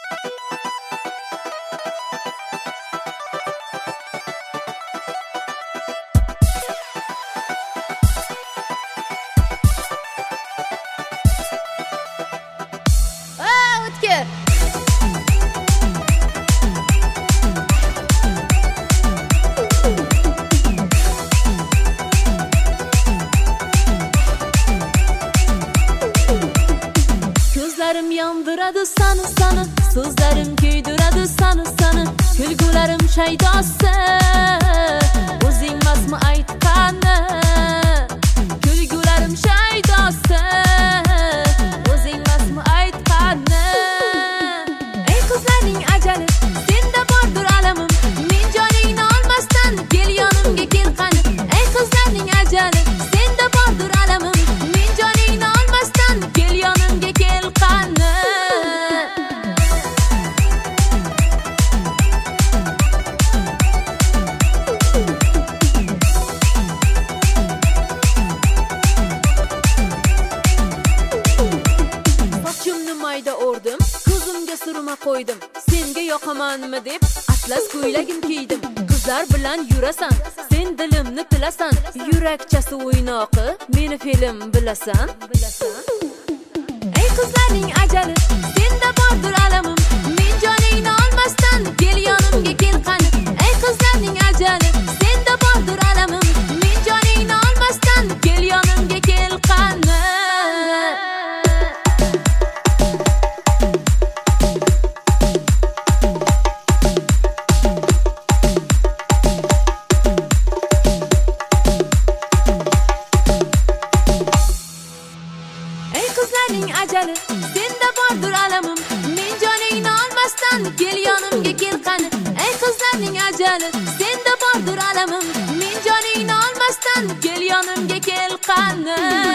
O'tkir. Ko'zlarim yondiradi sani sani, so'zlarim kuydiradi sani sani, kulgularim shaydosi o'zingmasmi aytqani, kulgularim shaydosi o'zingmasmi aytqani. Ey qizlarning ajali, senda bordir alamim, men joningni olmasdan kel yonimga kel qani. Ey qizlarning ajali, senda bordir alamim, men joningni olmasdan kel yonimga kel qani. Sochimni mayda o'rdim, ko'zimga surma qo'ydim, senga yoqamanmi deb atlas ko'ylagim kiydim. Qizlar bilan yurasan, sen dilimni tilasan, yurakchasi o'ynoqi, meni film bilasan. Ey qizlarning ajali, senda bordir alamim, men joningni olmasdan kel yonimga kel qani. Ey qizlarning ajali, senda bordir alamim, men joningni olmasdan kel yonimga kel qani. Ey qizlarning ajali, senda bordir alamim, men joningni olmasdan kel yonimga kel qani. Ey qizlarning ajali, senda bordir alamim, men joningni olmasdan kel yonimga kel qani.